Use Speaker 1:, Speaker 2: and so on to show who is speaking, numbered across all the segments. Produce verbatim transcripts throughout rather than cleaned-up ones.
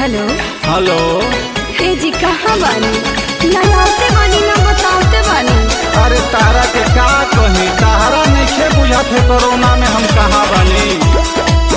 Speaker 1: Hello
Speaker 2: hello.
Speaker 1: हे जी कहाँ बानी? ना लाते बानी ना बताते बानी।
Speaker 2: अरे तारा के का कही, तारा नइखे बुझत है कोरोना में हम कहाँ बानी।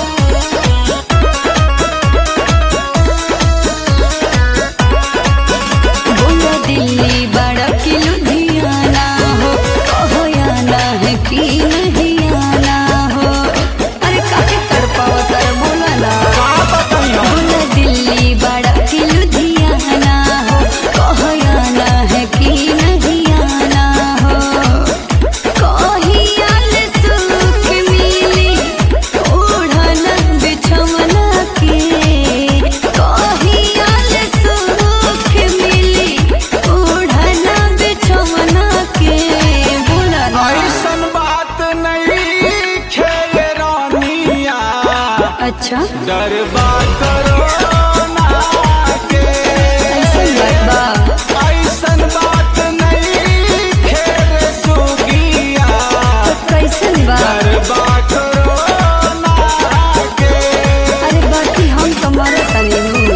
Speaker 1: बोला दिल्ली बड़ा कि लुधियाना हो, कहो आना है कि नहीं आना हो। अरे काहे कर पाओ तर बोला ना।
Speaker 2: का बताई हम?
Speaker 1: बोला दिल्ली बड़ा कि लुधियाना हो, कहो आना है कि नहीं आना हो। कहीं आल सुख मिली ओढ़न बिछवना के, कहीं आल सुख मिली ओढ़न बिछवना के। बोला ना।
Speaker 2: ऐसन बात नहीं खे रानिया,
Speaker 1: अच्छा
Speaker 2: डर बात कोरोना के।
Speaker 1: ऐसन बात बा।
Speaker 2: ऐसन बात नहीं खे रे सुगिया,
Speaker 1: तो कैसन बा?
Speaker 2: डर बात कोरोना के।
Speaker 1: अरे बाकी हम तुम्हारा तनी हूँ।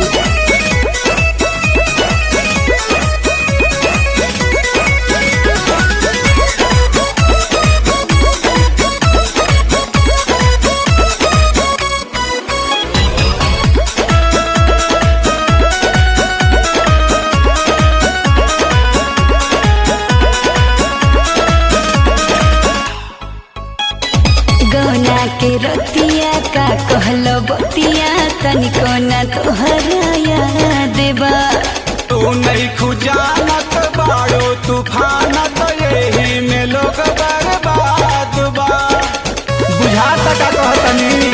Speaker 1: गौना के रतिया का कहलो बतिया तनिको ना तोहरा देवा।
Speaker 2: तू नहीं खुजानत बाड़ो तूफान, तो यही में लोग बर्बाद बा। बुझाता का कहतनी।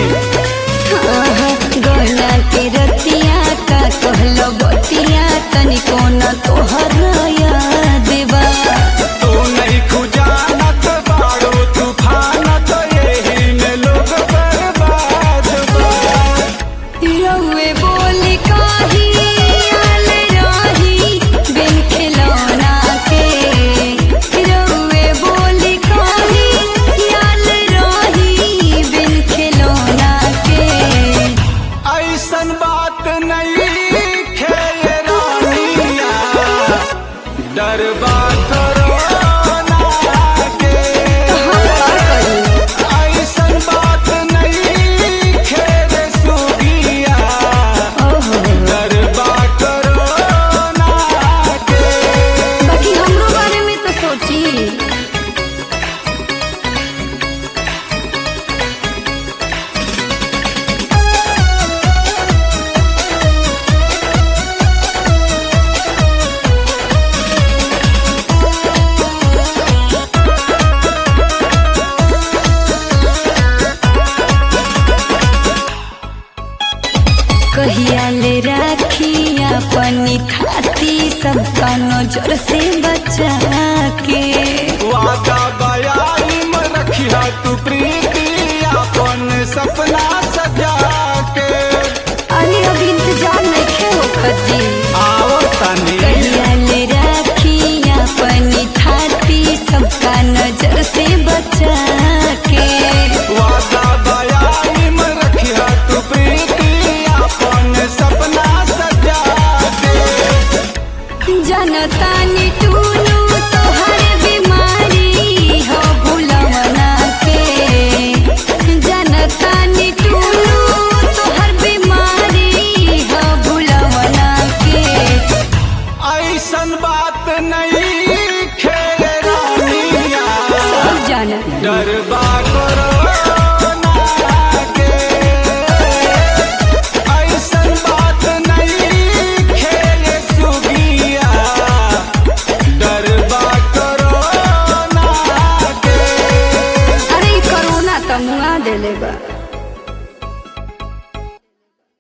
Speaker 1: गौना के रतिया का कहलो बतिया तनिको ना तोहरा देवा।
Speaker 2: तू नहीं खुजानत बाड़ो तूफान, तो यही में लोग बर्बाद बा।
Speaker 1: रउए बोली काही आल रही बिन खिलौना के। रउए बोली काही आल रही बिन खिलौना के।
Speaker 2: ऐसन बात नहीं खे रानिया, डर बा कोरोना के।
Speaker 1: हम का करी?
Speaker 2: ऐसन बात नहीं खे रे सुगिया,
Speaker 1: ओहो
Speaker 2: डर बा कोरोना के।
Speaker 1: बाकी हमरो बारे में तो सोची। कहिया ले राखी अपनी थाती सबका नजर से बचा के।
Speaker 2: वादा बयान में रखिया तू प्रीति, अपन सपना सजा के।
Speaker 1: अरे अभी इंतजार नहीं हो खजी।
Speaker 2: आओ तनी।
Speaker 1: कहिया ले राखी अपनी थाती सबका नजर से बचा के।
Speaker 2: वादा बयान में रखिया तू प्रीति, अपन सपना सजा के।
Speaker 1: जनता ने टूनू तो हर बीमारी हो भुलवना के। जनता ने टूनू तो हर बीमारी हो भुलवना के।
Speaker 2: ऐसन बात नहीं खे रानिया,
Speaker 1: सब जानत
Speaker 2: डर बा